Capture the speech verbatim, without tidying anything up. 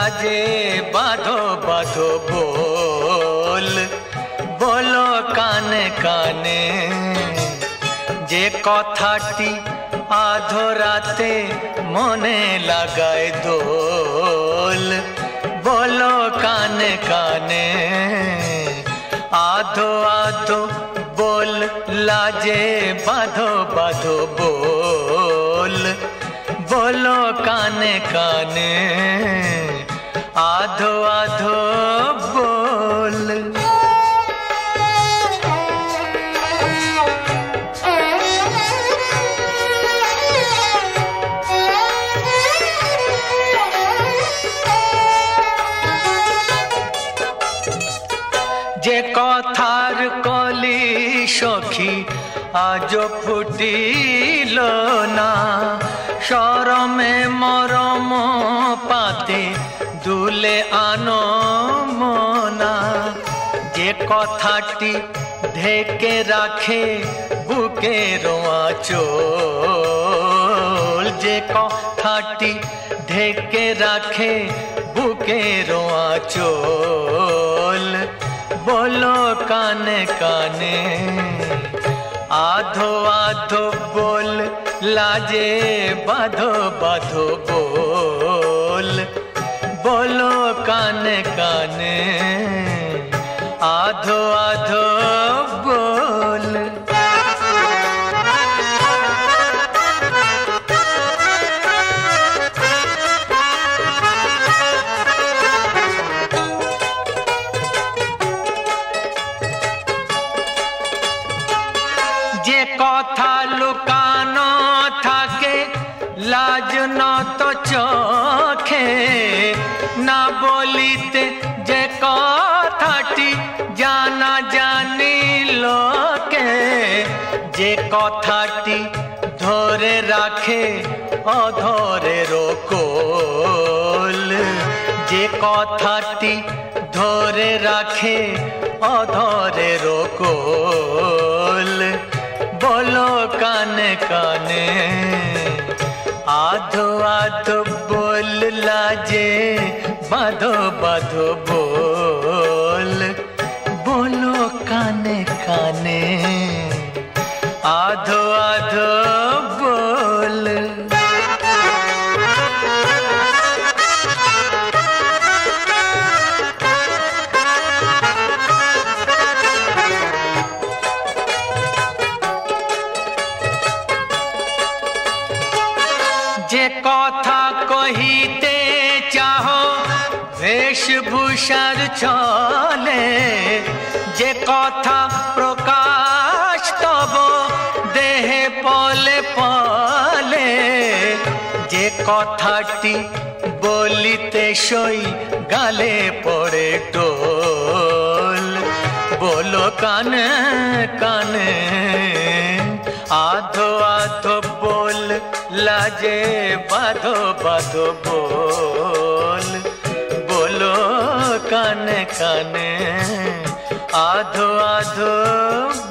लाजे बाधो बाधो बोल बोलो काने काने जे कथाटी आधो राते मने लागाए दोल बोलो काने काने आधो आधो बोल लाजे बाधो बाधो बोल बोलो काने काने आधो आधो बोल। जे कथार कली सखी आज फुटिल ना शरमे मरम पाते दुले आनो मना जे कथाटी ढेके राखे बुके रोआ चोल जे कथाटी ढेके राखे बुके रोआ चोल बोलो काने काने आधो आधो बोल लाजे बाधो बाधो बोल बोलो काने काने आधो आधो बोल। जे कथा लुकानो थाके लाज न तो चोखे ना बोलिते जे कथाटी जाना जानी लोके जे कथाटी धरे राखे अधरे रोकोल जे कथाटी धरे राखे अधरे रोकोल बोलो काने काने आधो आधो बोल लाजे बाधो बाधो बोल बोलो काने काने आधो आधो बोल। जे कथा कहिते चाहो वेशभूषार चले जे कथा प्रकाश तब देहे पले पले जे कथाटी बोलिते सई गाले पड़े टोल बोलो काने काने आधो आधो बोल लाजे बाधो बाधो बोल बोलो काने काने आधो आधो